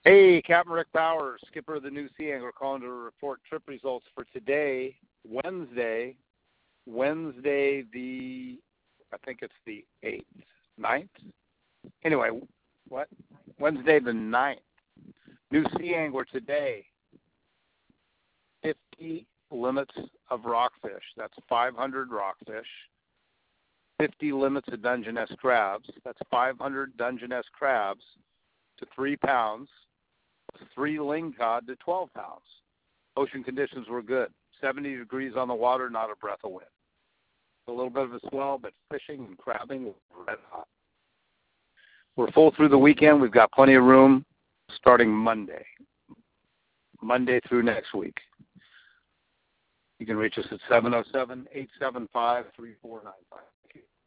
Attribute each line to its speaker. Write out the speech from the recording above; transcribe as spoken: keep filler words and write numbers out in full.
Speaker 1: Hey, Captain Rick Bowers, skipper of the New Sea Angler, calling to report trip results for today, Wednesday, Wednesday the, I think it's the eighth, ninth? Anyway, what? Wednesday the ninth. New Sea Angler today, fifty limits of rockfish. That's five hundred rockfish. fifty limits of Dungeness crabs. That's five hundred Dungeness crabs to three pounds. Three lingcod to twelve pounds. Ocean conditions were good. seventy degrees on the water, not a breath of wind. A little bit of a swell, but fishing and crabbing was red hot. We're full through the weekend. We've got plenty of room starting Monday. Monday through next week. You can reach us at seven oh seven, eight seven five, three four nine five.